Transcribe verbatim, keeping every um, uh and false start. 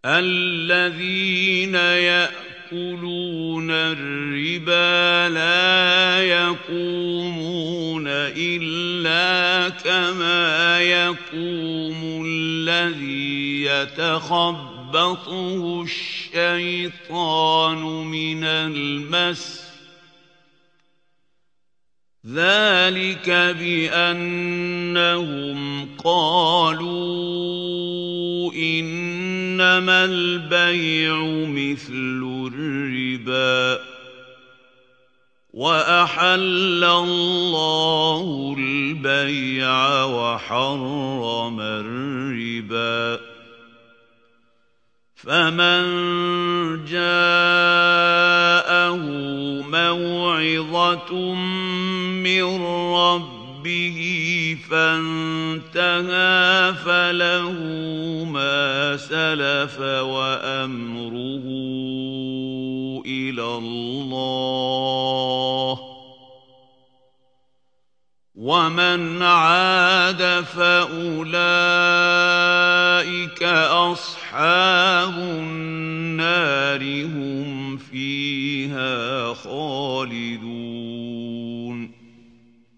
الذين يأكلون الربا لا يقومون إلا كما يقوم الذي يتخبطه الشيطان من المس ذلك بأنهم قالوا إنما البيع مثل الربا وأحل الله البيع وحرم الربا فمن جاءه موعظة من ربه فانتهى فله ما سلف وأمره إلى الله ومن عاد فأولئك أصحاب النار هم فيها خالدون